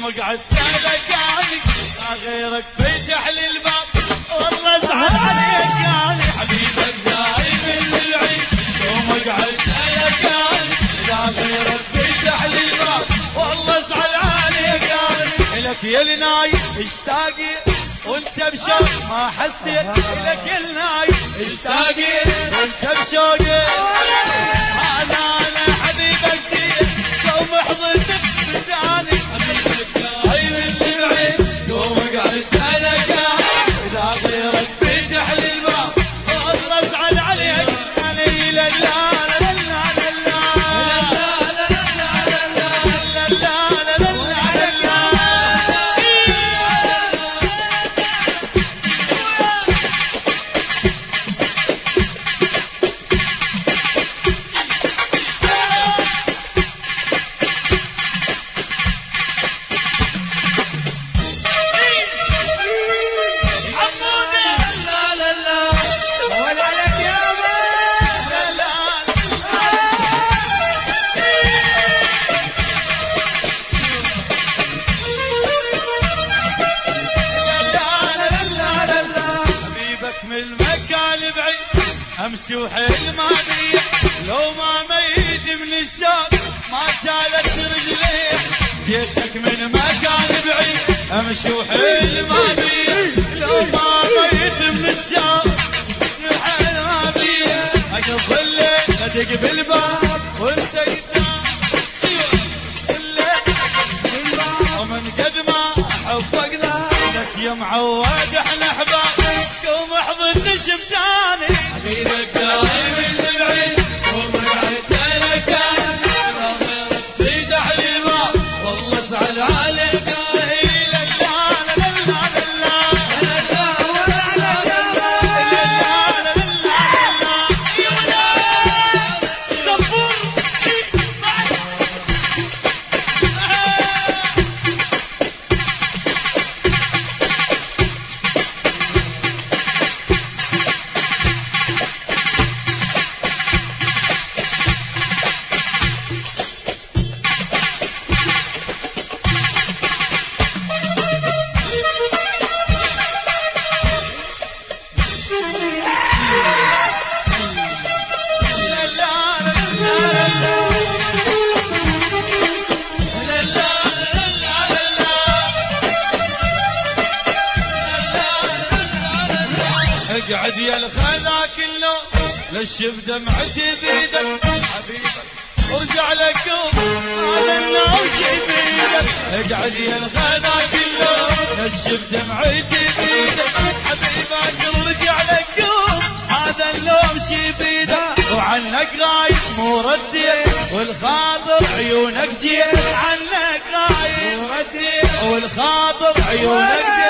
مقعد سلكاني غيرك فتح لي الباب والله ازعل عليك يعني حبيبك دايم العيد ومقعد سلكاني غيرك فتح لي الباب والله ازعل عليك يعني لك يا النايم اشتاقي وانت بشوق ما حسيت لك يا النايم اشتاقي وانت بشوقي انا حبيبك دي قوم حضنك بداني حبيبك دايم العيد قوم قعدت انا كان اذا غيرك فتح لي الباب والله ازعل عليك علي لا لا لا لا امشي وحيل ما بيه لو ما ميت من الشوق ما شالت رجلي جيتك من مكان بعيد امشي وحيل ما بيه لو ما ميت من الشوق حيل ما بيه اقف الليل ادق بالباب وانت يتنام ومن قد ما احبك لك يا معود احنا احباب قوم احضن شفتاني حبيبك دايم العيد ومقعد انا كان غيرك فتح لي الباب والله ازعل عليك اقعد يا الخلا كله لشف دمعتي بيدك حبيبك ارجع لك هذا النوش بيدك اقعد يا الخلا كله لشف دمعتي بيدك حبيبك ارجع لك هذا اللوم بيدك وعنك غايب مو رديت والخاطر عيونك جيت عنك غايب مو رديت والخاطر عيونك جيت